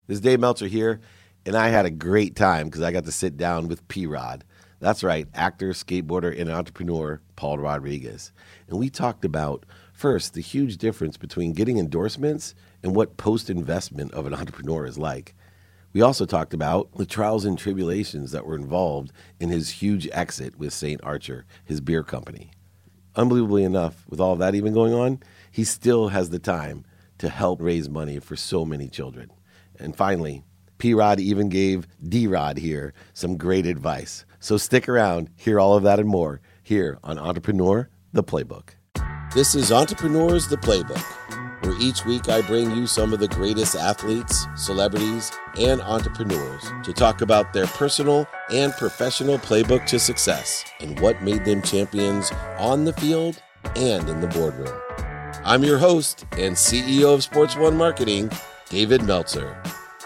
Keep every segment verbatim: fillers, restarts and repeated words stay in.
This is Dave Meltzer here, and I had a great time because I got to sit down with P-Rod. That's right, actor, skateboarder, and entrepreneur Paul Rodriguez. And we talked about, first, the huge difference between getting endorsements and what post-investment of an entrepreneur is like. We also talked about the trials and tribulations that were involved in his huge exit with Saint Archer, his beer company. Unbelievably enough, with all of that even going on, he still has the time to help raise money for so many children. And finally, P-Rod even gave D-Rod here some great advice. So stick around, hear all of that and more here on Entrepreneur, the Playbook. This is Entrepreneurs, the Playbook, where each week I bring you some of the greatest athletes, celebrities, and entrepreneurs to talk about their personal and professional playbook to success and what made them champions on the field and in the boardroom. I'm your host and C E O of Sports One Marketing, David Meltzer.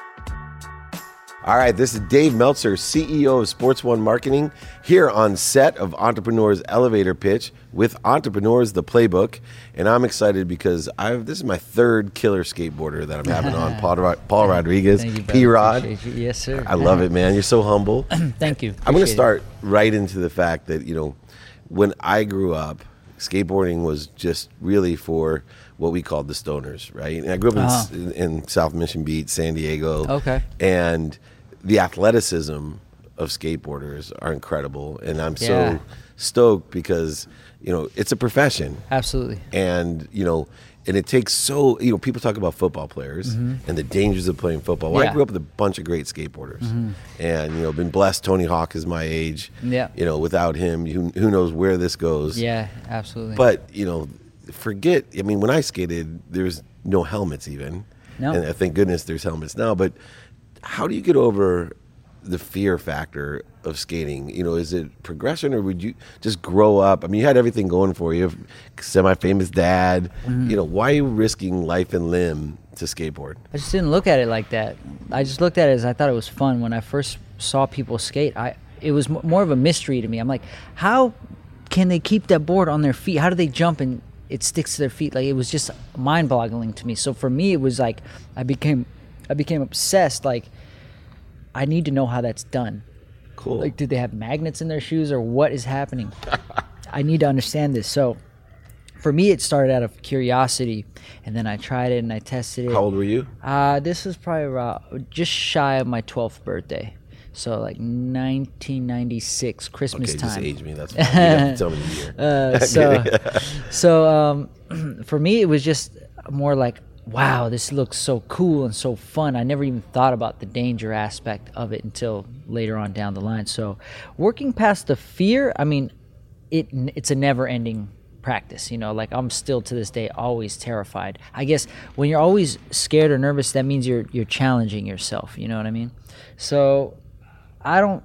All right, this is Dave Meltzer, C E O of Sports One Marketing, here on set of Entrepreneurs Elevator Pitch with Entrepreneurs, the Playbook. And I'm excited because I've this is my third killer skateboarder that I'm having on, Paul, Rod- Paul Rodriguez, Thank you, P-Rod. Yes, sir. I love it, man. You're so humble. Thank you. I'm going to Appreciate start right into the fact that, you know, when I grew up, skateboarding was just really for what we called the stoners, right? And I grew up in, Uh-huh. in, in South Mission Beach, San Diego. Okay. And the athleticism of skateboarders are incredible. And I'm Yeah. so stoked because, you know, it's a profession. Absolutely. And, you know, and it takes so, you know, people talk about football players and the dangers of playing football. Well, I Yeah. grew up with a bunch of great skateboarders and, you know, been blessed. Tony Hawk is my age. Yeah. You know, without him, who, who knows where this goes. Yeah, absolutely. But, you know, forget, I mean, when I skated, there's no helmets even. No. And thank goodness there's helmets now. But how do you get over the fear factor of skating? You know, is it progression or would you just grow up? I mean, you had everything going for you, semi-famous dad. Mm-hmm. You know, why are you risking life and limb to skateboard? I just didn't look at it like that. I just looked at it as I thought it was fun. When I first saw people skate, I it was m- more of a mystery to me. I'm like, how can they keep that board on their feet? How do they jump and it sticks to their feet? Like, it was just mind-boggling to me. So for me, it was like I became I became obsessed. Like, I need to know how that's done. Cool. Like, did they have magnets in their shoes or what is happening? I need to understand this. So for me, it started out of curiosity, and then I tried it and I tested it. How old were you? Uh, this was probably around, just shy of my twelfth birthday. So like nineteen ninety-six, Christmas Okay, time. just age me. That's fine. You don't have to tell me the year. Uh, so, so um, for me, it was just more like, wow, this looks so cool and so fun. I never even thought about the danger aspect of it until later on down the line. So working past the fear, I mean, it it's a never-ending practice. You know, like I'm still to this day always terrified. I guess when you're always scared or nervous, that means you're you're challenging yourself. You know what I mean? So I don't.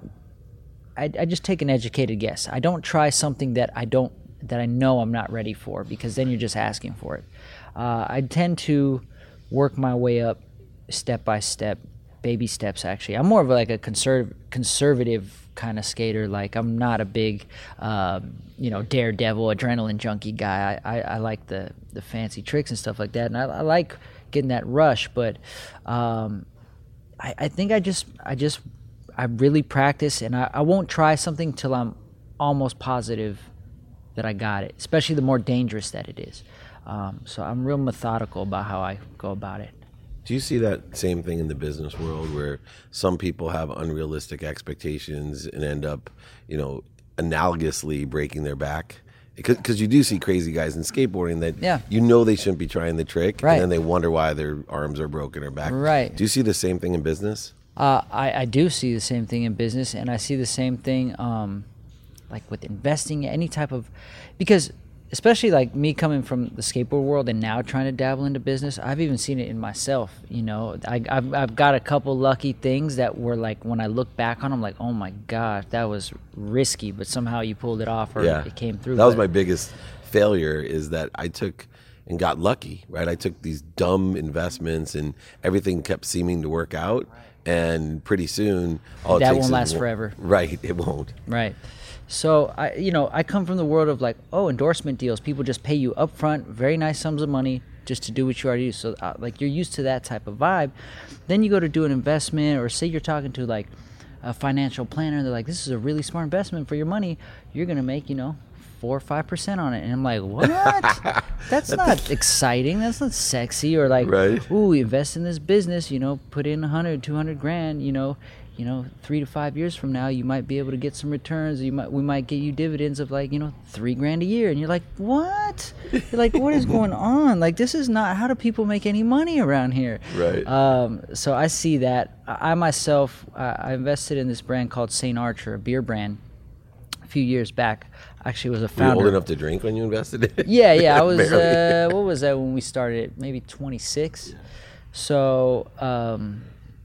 I, I just take an educated guess. I don't try something that I don't that I know I'm not ready for, because then you're just asking for it. Uh, I tend to work my way up step by step, baby steps actually. I'm more of like a conserv- conservative kind of skater. Like, I'm not a big, um, you know, daredevil, adrenaline junkie guy. I, I, I like the, the fancy tricks and stuff like that. And I, I like getting that rush, but um, I, I think I just, I just, I really practice, and I, I won't try something till I'm almost positive that I got it, especially the more dangerous that it is. Um, so I'm real methodical about how I go about it. Do you see that same thing in the business world where some people have unrealistic expectations and end up, you know, analogously breaking their back? Because you do see crazy guys in skateboarding that Yeah. you know they shouldn't be trying the trick, Right. and then they wonder why their arms are broken or back. Right. Do you see the same thing in business? Uh, I, I do see the same thing in business, and I see the same thing um, like with investing, any type of, because especially like me coming from the skateboard world and now trying to dabble into business, I've even seen it in myself. You know, I, I've, I've got a couple lucky things that were like, when I look back on them, like, oh my gosh, that was risky, but somehow you pulled it off, or Yeah. it came through. That was But- my biggest failure, is that I took and got lucky, right? I took these dumb investments and everything kept seeming to work out. And pretty soon, all it That takes won't is last one- forever. Right, it won't. Right. So I, you know, I come from the world of like, oh, endorsement deals. People just pay you up front, very nice sums of money, just to do what you already do. So uh, like you're used to that type of vibe. Then you go to do an investment, or say you're talking to like a financial planner. They're like, this is a really smart investment for your money. You're going to make, you know, four or five percent on it. And I'm like, what? That's not exciting. That's not sexy. Or like, right. Ooh, invest in this business, you know, put in a hundred, two hundred grand, you know, you know, three to five years from now, you might be able to get some returns. You might, we might get you dividends of like, you know, three grand a year. And you're like, what? You're like, what is going on? Like, this is not, how do people make any money around here? Right. Um, so I see that. I, I myself, I, I invested in this brand called Saint Archer, a beer brand, a few years back. Actually, was a founder. Were you old enough to drink when you invested in it? Yeah, yeah. I was, uh, what was that when we started? Maybe twenty-six. Yeah. So, um,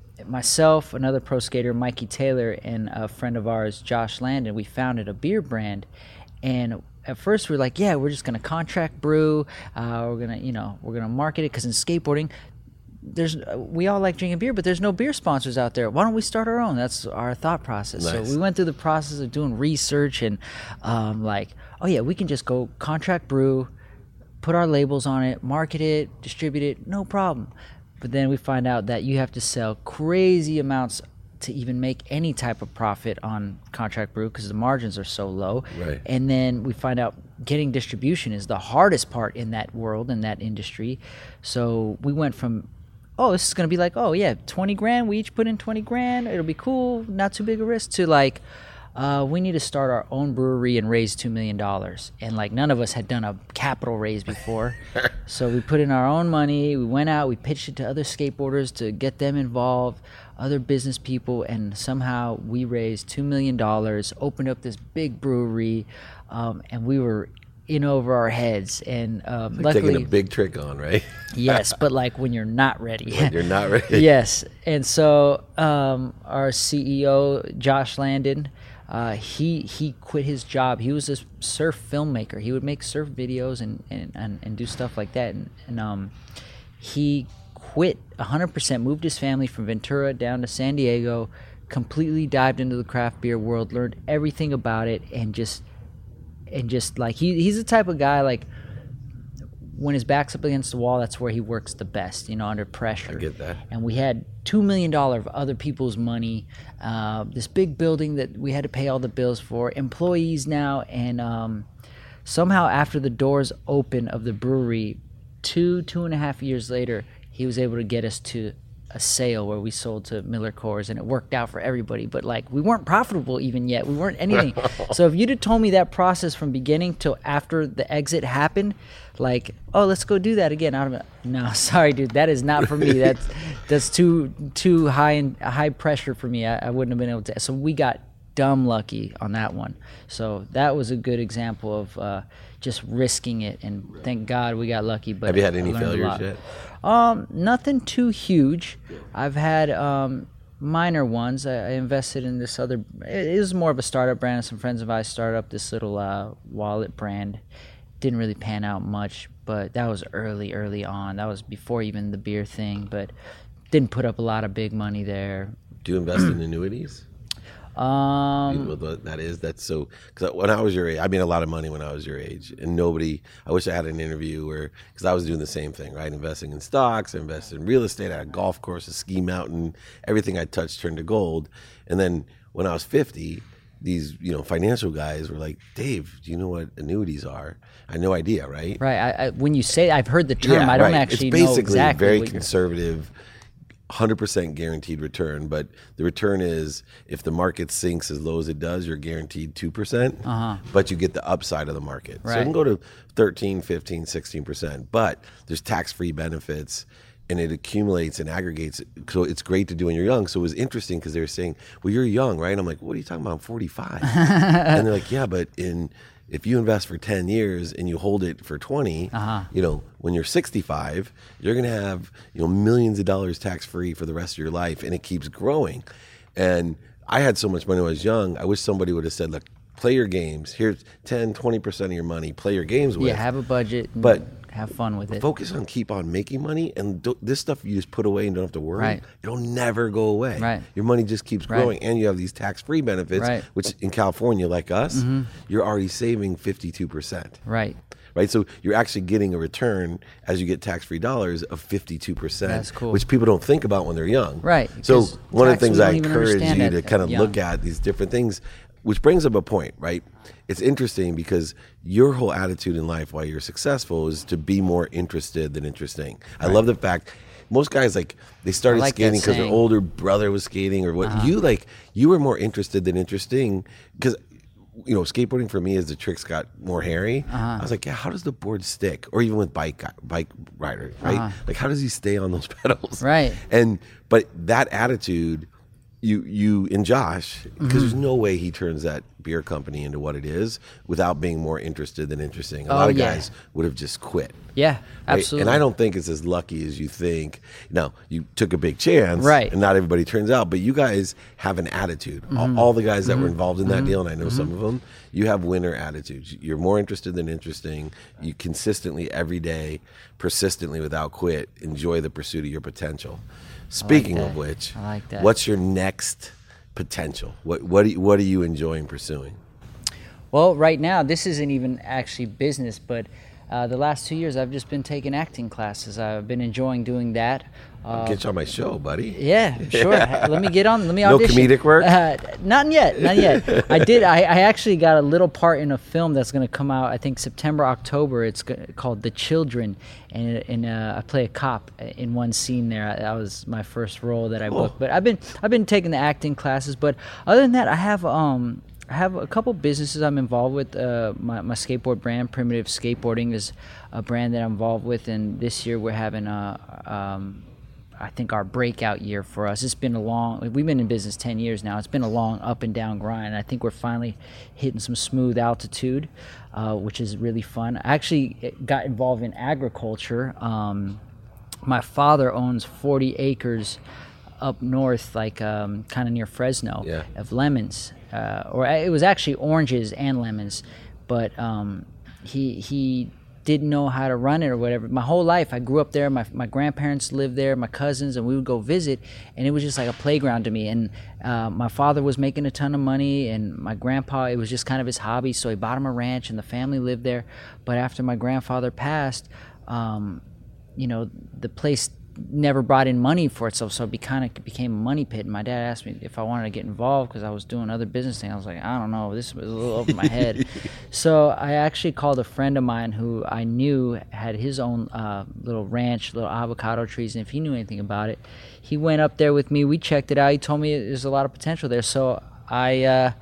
myself, another pro skater, Mikey Taylor, and a friend of ours, Josh Landon, we founded a beer brand. And at first we were like, yeah, we're just going to contract brew. Uh, we're going to, you know, we're going to market it, because in skateboarding, there's we all like drinking beer, but there's no beer sponsors out there. Why don't we start our own? That's our thought process. Nice. So we went through the process of doing research and um, like, oh yeah, we can just go contract brew, put our labels on it, market it, distribute it, no problem. But then we find out that you have to sell crazy amounts to even make any type of profit on contract brew, because the margins are so low. Right. And then we find out getting distribution is the hardest part in that world, in that industry. So we went from, oh, this is going to be like, oh yeah, twenty grand, we each put in twenty grand, it'll be cool, not too big a risk, to like, uh, we need to start our own brewery and raise two million dollars. And like none of us had done a capital raise before. So we put in our own money, we went out, we pitched it to other skateboarders to get them involved, other business people, and somehow we raised two million dollars, opened up this big brewery, um, and we were in over our heads. And um, like luckily, taking a big trick on, right? Yes, but like when you're not ready. When you're not ready. Yes. And so um, our C E O, Josh Landon, uh, he he quit his job. He was a surf filmmaker. He would make surf videos and, and, and, and do stuff like that. And, and um, he quit one hundred percent, moved his family from Ventura down to San Diego, completely dived into the craft beer world, learned everything about it, and just and just like he he's the type of guy, like when his back's up against the wall, that's where he works the best, you know, under pressure. I get that. And we had two million dollars of other people's money, uh, this big building that we had to pay all the bills for, employees now, and um, somehow after the doors open of the brewery, two, two and a half years later, he was able to get us to a sale where we sold to Miller Coors, and it worked out for everybody. But like, we weren't profitable even yet. We weren't anything. So if you'd have told me that process from beginning till after the exit happened, like, oh, let's go do that again, I'd have been, no, sorry, dude, that is not for me. That's that's too too high in high pressure for me. I, I wouldn't have been able to. So we got dumb lucky on that one. So that was a good example of uh, just risking it, and thank God we got lucky. But have you had any I learned a failures lot. yet? Um, nothing too huge. I've had um, minor ones. I, I invested in this other. It was more of a startup brand. Some friends of ours started up this little uh, wallet brand. Didn't really pan out much, but that was early, early on. That was before even the beer thing. But didn't put up a lot of big money there. Do you invest in annuities? Um, You know what that is? That's so, because when I was your age, I made a lot of money when I was your age, and nobody, I wish I had an interview where, because I was doing the same thing, right? Investing in stocks, invested in real estate, I had a golf course, a ski mountain, everything I touched turned to gold. And then when I was fifty, these, you know, financial guys were like, Dave, do you know what annuities are? I had no idea, right? right. I, I, when you say, I've heard the term. Yeah, I don't right. actually it's know basically exactly. very what you're- conservative, one hundred percent guaranteed return, but the return is if the market sinks as low as it does, you're guaranteed two percent, Uh-huh. but you get the upside of the market. So Right. it can go to thirteen, fifteen, sixteen percent, but there's tax-free benefits, and it accumulates and aggregates. So it's great to do when you're young. So it was interesting because they were saying, well, you're young, right? I'm like, what are you talking about? I'm forty-five. And they're like, yeah, but in if you invest for ten years and you hold it for twenty, Uh-huh. you know, when you're sixty-five, you're going to have, you know, millions of dollars tax-free for the rest of your life, and it keeps growing. And I had so much money when I was young, I wish somebody would have said, look, play your games. Here's ten, twenty percent of your money, play your games with. Yeah, have a budget, and But have fun with it. focus on keep on making money, and do, this stuff you just put away and don't have to worry. Right. It'll never go away. Right. Your money just keeps Right. growing, and you have these tax-free benefits, Right. which in California, like us, Mm-hmm. you're already saving fifty-two percent. Right. right? So you're actually getting a return as you get tax-free dollars of fifty-two percent, That's cool. which people don't think about when they're young. Right. So 'cause one of the tax, things we I don't even encourage understand you that to kind of young. look at these different things, which brings up a point, right? It's interesting because your whole attitude in life while you're successful is to be more interested than interesting. I love the fact most guys, like, they started like that skating because their saying. older brother was skating or what. Uh-huh. You, like, you were more interested than interesting because, you know, skateboarding for me as the tricks got more hairy, Uh-huh. I was like, yeah, how does the board stick? Or even with bike bike rider, right? Uh-huh. Like, how does he stay on those pedals? Right. And, but that attitude, you you and Josh, because Mm-hmm. there's no way he turns that beer company into what it is without being more interested than interesting. A Oh, lot of yeah. guys would have just quit. Yeah, Right? absolutely. And I don't think it's as lucky as you think. Now, you took a big chance, Right. and not everybody turns out, but you guys have an attitude. Mm-hmm. All, all the guys that were involved in that deal, and I know some of them, you have winner attitudes. You're more interested than interesting. You consistently, every day, persistently, without quit, enjoy the pursuit of your potential. Speaking that. of which, I like that. what's your next potential? What what do you, what are you enjoying pursuing? Well, right now, this isn't even actually business, but uh, the last two years I've just been taking acting classes. I've been enjoying doing that. Uh, Get you on my show, buddy. yeah, sure. Let me get on. Let me No audition. comedic work? Uh, not yet. Not yet. I did. I, I actually got a little part in a film that's going to come out. I think September, October. It's go- called The Children, and and uh, I play a cop in one scene there. That was my first role that I booked. But I've been I've been taking the acting classes. But other than that, I have um. I have a couple businesses I'm involved with. Uh, my, my skateboard brand, Primitive Skateboarding, is a brand that I'm involved with, and this year we're having a, um, I think our breakout year for us. It's been a long. We've been in business ten years now. It's been a long up and down grind. I think we're finally hitting some smooth altitude, uh, which is really fun. I actually got involved in agriculture. Um, my father owns forty acres up north, like um, kind of near Fresno, Yeah. of lemons, uh, or it was actually oranges and lemons, but um, he he didn't know how to run it or whatever. My whole life, I grew up there. My my grandparents lived there, my cousins, and we would go visit, and it was just like a playground to me. And uh, my father was making a ton of money, and my grandpa, it was just kind of his hobby, so he bought him a ranch, and the family lived there. But after my grandfather passed, um, you know, the place never brought in money for itself, so it be kind of became a money pit. And my dad asked me if I wanted to get involved because I was doing other business things. I was like, I don't know, this was a little over my head. So I actually called a friend of mine who I knew had his own uh, little ranch, little avocado trees, and if he knew anything about it, he went up there with me. We checked it out. He told me there's a lot of potential there. So I uh,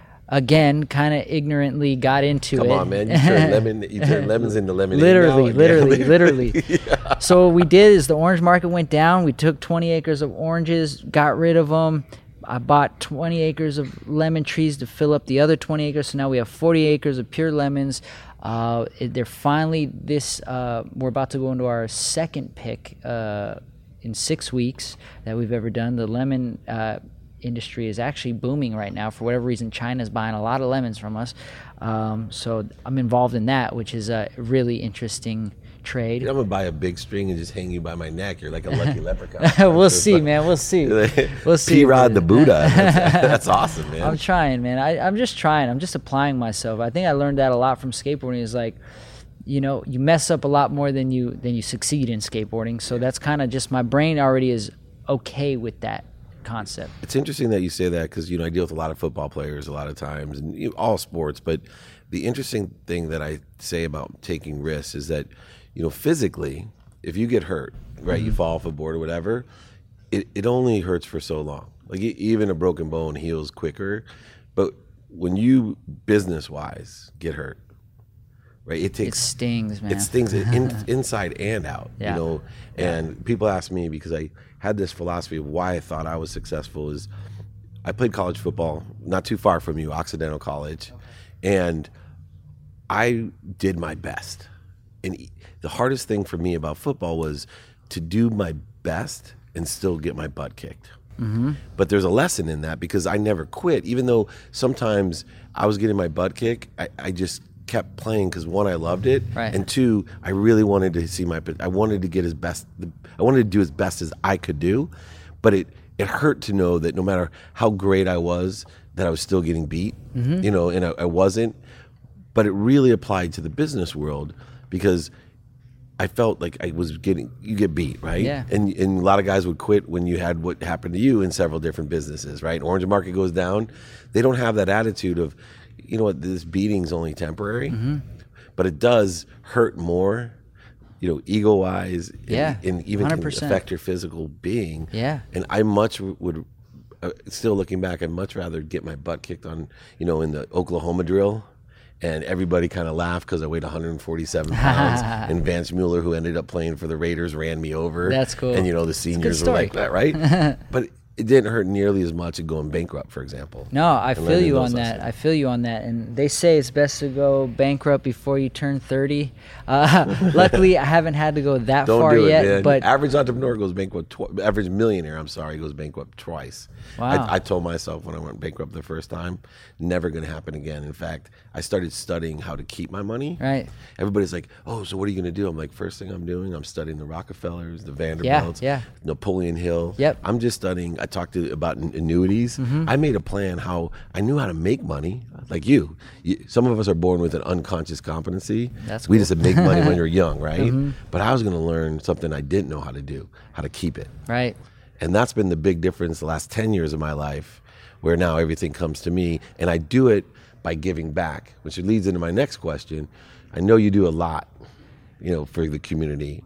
again, kind of ignorantly got into Come it. on, man! You turn lemon, you turn lemons into lemonade. Literally, now. literally, Yeah. literally. Yeah. So what we did is the orange market went down. We took twenty acres of oranges, got rid of them. I bought twenty acres of lemon trees to fill up the other twenty acres. So now we have forty acres of pure lemons. Uh, it- they're finally this. Uh, we're about to go into our second pick uh, in six weeks that we've ever done. The lemon Uh, industry is actually booming right now. For whatever reason, China's buying a lot of lemons from us. Um, so I'm involved in that, which is a really interesting trade. I'm gonna buy a big string and just hang you by my neck. You're like a lucky leprechaun. We'll see, man. We'll see. We'll see. P-Rod the Buddha. That's, that's awesome, man. I'm trying, man. I, I'm just trying. I'm just applying myself. I think I learned that a lot from skateboarding. Is like, you know, you mess up a lot more than you than you succeed in skateboarding. So that's kind of just my brain already is okay with that concept. It's interesting that you say that because, you know, I deal with a lot of football players a lot of times and you know, all sports. But the interesting thing that I say about taking risks is that, you know, physically, if you get hurt, right, mm-hmm. you fall off a board or whatever, it, it only hurts for so long. Like e- even a broken bone heals quicker. But when you business-wise get hurt, right, it takes... It stings, man. It stings in, inside and out, yeah. you know. And yeah. people ask me because I had this philosophy of why I thought I was successful is I played college football not too far from you, Occidental College, and I did my best. And the hardest thing for me about football was to do my best and still get my butt kicked. Mm-hmm. But there's a lesson in that because I never quit. Even though sometimes I was getting my butt kicked, I, I just kept playing because one, I loved it, right. and two, I really wanted to see my. I wanted to get as best. I wanted to do as best as I could do, but it it hurt to know that no matter how great I was, that I was still getting beat. Mm-hmm. You know, and I, I wasn't. but it really applied to the business world because I felt like I was getting, you get beat, right? Yeah. And and a lot of guys would quit when you had what happened to you in several different businesses, right? Orange market goes down. They don't have that attitude of, you know what, this beating's only temporary, mm-hmm. but it does hurt more, you know, ego-wise, yeah, and, and even one hundred can percent. affect your physical being. Yeah. And I much would, uh, still looking back, I'd much rather get my butt kicked on, you know, in the Oklahoma drill. And everybody kind of laughed because I weighed one hundred forty-seven pounds. And Vance Mueller, who ended up playing for the Raiders, ran me over. That's cool. And, you know, the seniors were like that, right? But it didn't hurt nearly as much as going bankrupt, for example. No, I and feel you on lessons. that. I feel you on that. And they say it's best to go bankrupt before you turn thirty. Uh, luckily, I haven't had to go that Don't far do it, yet. man. But average entrepreneur goes bankrupt. Tw- average millionaire, I'm sorry, goes bankrupt twice. Wow. I, I told myself when I went bankrupt the first time, never going to happen again. In fact, I started studying how to keep my money. Right. Everybody's like, "Oh, so what are you going to do?" I'm like, first thing I'm doing, I'm studying the Rockefellers, the Vanderbilts, yeah. Napoleon Hill. Yep. I'm just studying. I talked to about annuities. Mm-hmm. I made a plan how I knew how to make money. Like you, you some of us are born with an unconscious competency. That's we cool. just make money when you're young, right? Mm-hmm. But I was going to learn something I didn't know how to do, how to keep it. right. And that's been the big difference the last ten years of my life, where now everything comes to me, and I do it by giving back, which leads into my next question. I know you do a lot, you know, for the community.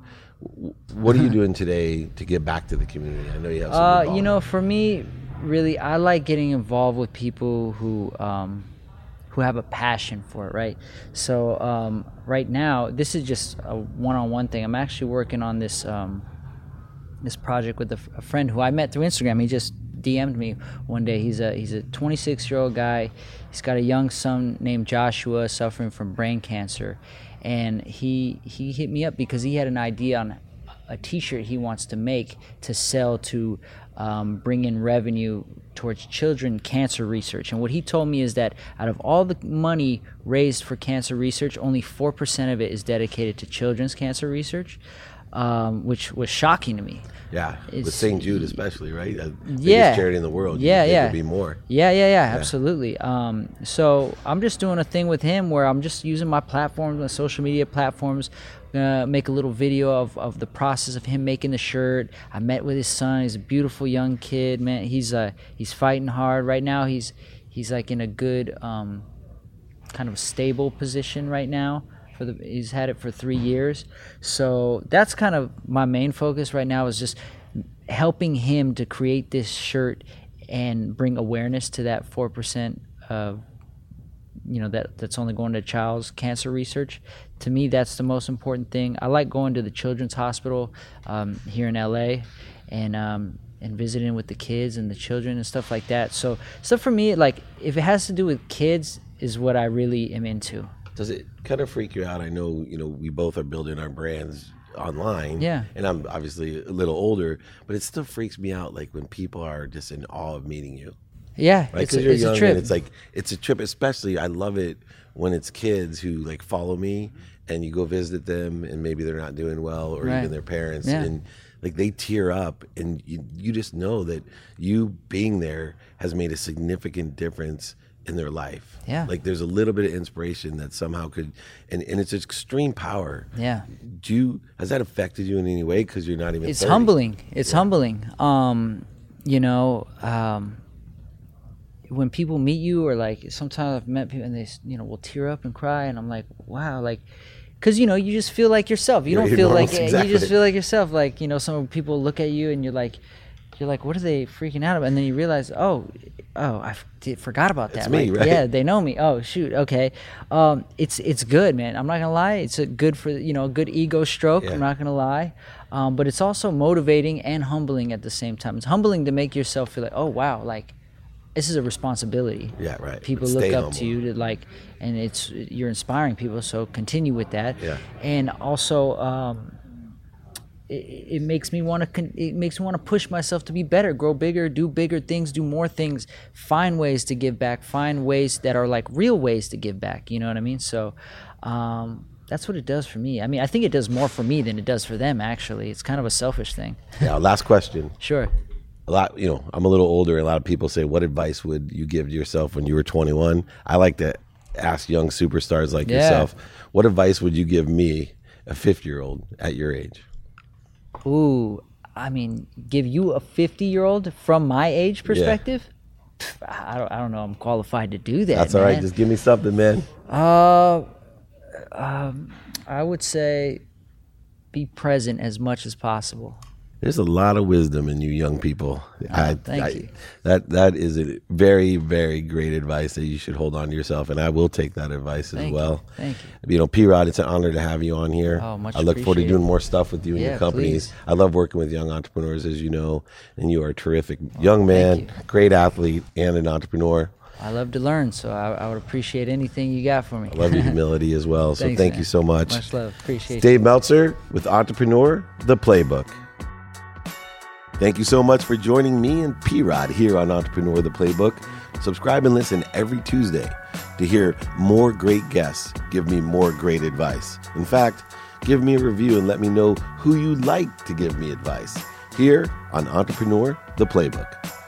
What are you doing today to give back to the community? I know you have some Uh, involvement. you know, for me, really, I like getting involved with people who um, who have a passion for it, right? So um, right now, this is just a one-on-one thing. I'm actually working on this um, this project with a, f- a friend who I met through Instagram. He just D M'd me one day. He's a he's a twenty-six-year-old guy. He's got a young son named Joshua suffering from brain cancer, and he he hit me up because he had an idea on a T-shirt he wants to make to sell to um, bring in revenue towards children cancer research. And what he told me is that out of all the money raised for cancer research, only four percent of it is dedicated to children's cancer research, um, which was shocking to me. Yeah, with It's- Saint Jude especially, right? The biggest Yeah. charity in the world. Yeah, You'd think yeah. There'd be more. Yeah, yeah, yeah, absolutely. Um, so I'm just doing a thing with him where I'm just using my platforms, my social media platforms, uh, make a little video of, of the process of him making the shirt. I met with his son. He's a beautiful young kid, man. He's uh, he's fighting hard right now. He's he's like in a good um, kind of stable position right now. For the, he's had it for three years. So that's kind of my main focus right now is just helping him to create this shirt and bring awareness to that four percent of, you know, that that's only going to child's cancer research. To me, that's the most important thing. I like going to the Children's Hospital um, here in L A and um, and visiting with the kids and the children and stuff like that. So stuff for me, like if it has to do with kids, is what I really am into. Does it kind of freak you out? I know, you know, we both are building our brands online. Yeah. And I'm obviously a little older, but it still freaks me out, like when people are just in awe of meeting you. Yeah, Right? it's, Because a, you're it's young a trip. and it's like, it's a trip, especially, I love it when it's kids who like follow me and you go visit them and maybe they're not doing well or Right. even their parents. Yeah. And like they tear up and you, you just know that you being there has made a significant difference in their life. Yeah. Like there's a little bit of inspiration that somehow could, and, and it's extreme power. Yeah. Do you, has that affected you in any way? Because you're not even It's thirty. humbling. It's humbling. Um, you know, um, when people meet you, or like sometimes I've met people and they, you know, will tear up and cry, and I'm like, wow, like, because you know, you just feel like yourself. You You're don't feel normal, like exactly. you just feel like yourself. Like, you know, some people look at you and you're like, you're like, what are they freaking out about? And then you realize, oh, oh, I f- did, forgot about that. It's me, Like, right? Yeah, they know me. Oh, shoot, okay. Um, it's it's good, man. I'm not gonna lie. It's a good for you know a good ego stroke. Yeah. I'm not gonna lie. Um, but it's also motivating and humbling at the same time. It's humbling to make yourself feel like, oh wow, like this is a responsibility. Yeah, right. People But look stay up humble. to you to like, and it's you're inspiring people. So continue with that. Yeah. And also, um, it, it makes me want to. Con- it makes me want to push myself to be better, grow bigger, do bigger things, do more things, find ways to give back, find ways that are like real ways to give back. You know what I mean? So. Um, That's what it does for me. I mean, I think it does more for me than it does for them, actually. It's kind of a selfish thing. Yeah, last question. Sure. A lot, you know, I'm a little older, and a lot of people say, what advice would you give to yourself when you were twenty-one? I like to ask young superstars like Yeah. yourself, what advice would you give me, a fifty-year-old at your age? Ooh, I mean, give you a fifty-year-old from my age perspective? Pff, I don't, I don't know. I'm qualified to do that. That's all right. man. Just give me something, man. Uh, um, I would say be present as much as possible. There's a lot of wisdom in you young people. I, thank I, you. That that is a very, very great advice that you should hold on to yourself, and I will take that advice as Thank well. you. Thank you. You know, P-Rod, it's an honor to have you on here. Oh, much I look forward to appreciated. doing more stuff with you and Yeah, your companies. please. I love working with young entrepreneurs, as you know, and you are a terrific young man, you. great athlete, and an entrepreneur. I love to learn, so I, I would appreciate anything you got for me. I love your humility as well, so Thanks, thank man. you so much. Much love. Appreciate it. Dave Meltzer with Entrepreneur, The Playbook. Thank you so much for joining me and P-Rod here on Entrepreneur, The Playbook. Subscribe and listen every Tuesday to hear more great guests give me more great advice. In fact, give me a review and let me know who you'd like to give me advice here on Entrepreneur, The Playbook.